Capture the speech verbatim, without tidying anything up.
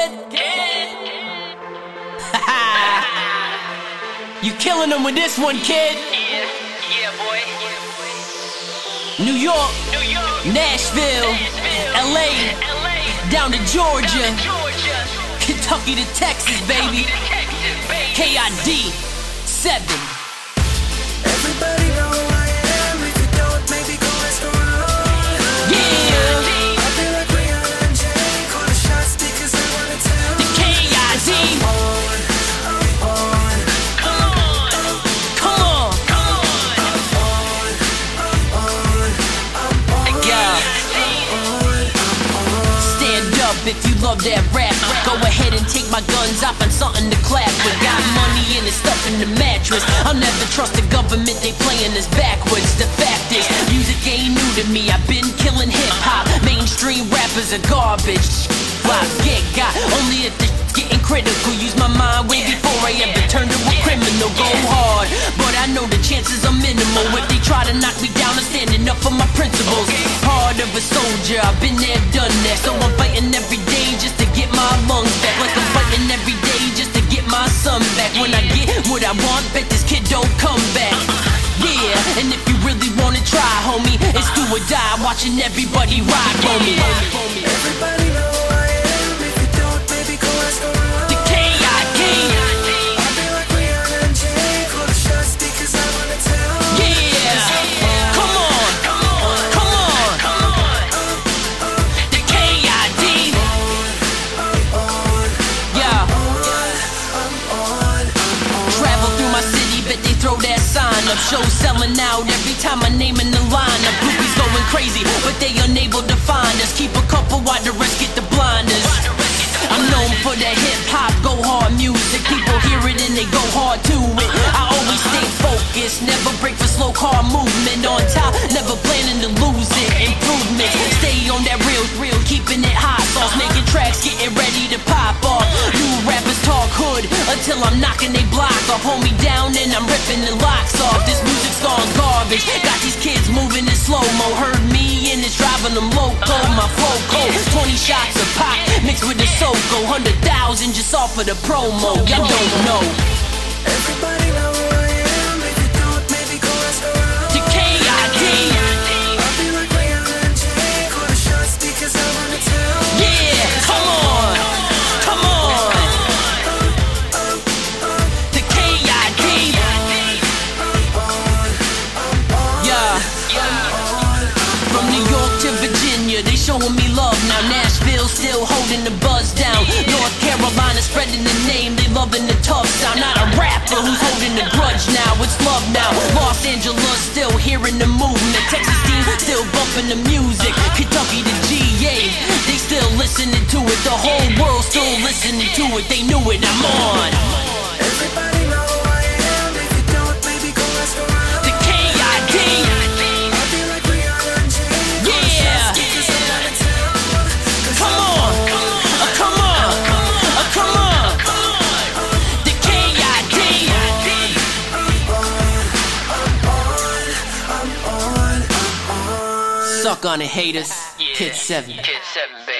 kid. You killing them with this one, kid. Yeah, yeah, boy. New York, New York, Nashville, Nashville, L A, L A, down to Georgia, down to Georgia, Kentucky to Texas, baby. Kentucky to Texas, baby. K I D seven. Everybody know who I am. If you don't, maybe go ask around. Yeah, I feel like Rihanna and Jay. Call the shots because I wanna tell. the K I D. I'm on, I'm on, Come on, Come on, come on. I'm on, I'm on, I'm on, yeah. Stand up if you love that rap. Go ahead and take my guns off and something to clap with. Got money and it's stuff in the mattress. I'll never trust the government, they playing us backwards. The fact is, music ain't new to me. I've been killing hip hop. Mainstream rappers are garbage. Why get got? Only if the getting critical. Use my mind way before I ever turn to a criminal. Go hard, but I know the chances are minimal. If they try to knock me down, I'm standing up for my principles. Heart of a soldier, I've been there, done that. So I'm fighting every day just to get my lungs back. Like I'm fighting every day just to get my son back. When I get what I want, bet this kid don't come back. Yeah, and if you really wanna try, homie, it's do or die. Watching everybody ride on me. Everybody know who I am. If you don't, maybe go ask around. The K I D. I feel like Rihanna and Jay. Call the shots because I wanna tell. Yeah, come on, come on, come on. The K I D. Yeah, travel through my city, bet they throw that sign up. Shows selling out every time I name in the lineup. Groupies going crazy, but they unable to find us. Keep a couple while the rest get the blinders. I'm known for that hip hop, go hard music. People hear it and they go hard to it. I always stay focused, never break for slow car movement. On top, never planning to lose it. Improvement, stay on that real, real, keeping it hot sauce. Making tracks, getting ready to pop off. New rappers talk hood until I'm knocking they block off. Hold me down and I'm ripping the locks off. This music's gone garbage, got these kids moving in slow-mo. Heard me and it's driving them loco. My flow cold, twenty shots of pop mixed with the Soko. Hundred thousand just off of the promo. Y'all don't know. Everybody know who I am. If you don't, maybe go ask around. The K I D. I feel like Rihanna and Jay. Call the shots because I wanna tell. Yeah, come on, come on. The K I D. Yeah. From New York to Virginia, they showing me love now. Nashville still holding the buzz down. North Carolina spreading the name, they loving the tough sound. Not a rapper who's holding the grudge now, it's love now. Los Angeles still hearing the movement. Texas team still bumping the music. Kentucky to G A, they still listening to it. The whole world still listening to it. They knew it, I'm on. Everybody know who I am. If you don't, maybe go ask around. The K I D. I feel like Rihanna and Jay. Call the Yeah. shots because I wanna tell. 'Cause Come I'm on, uh, come on, uh, come on. The K I D. Suck on it, haters. Kid seven. Kid seven, baby.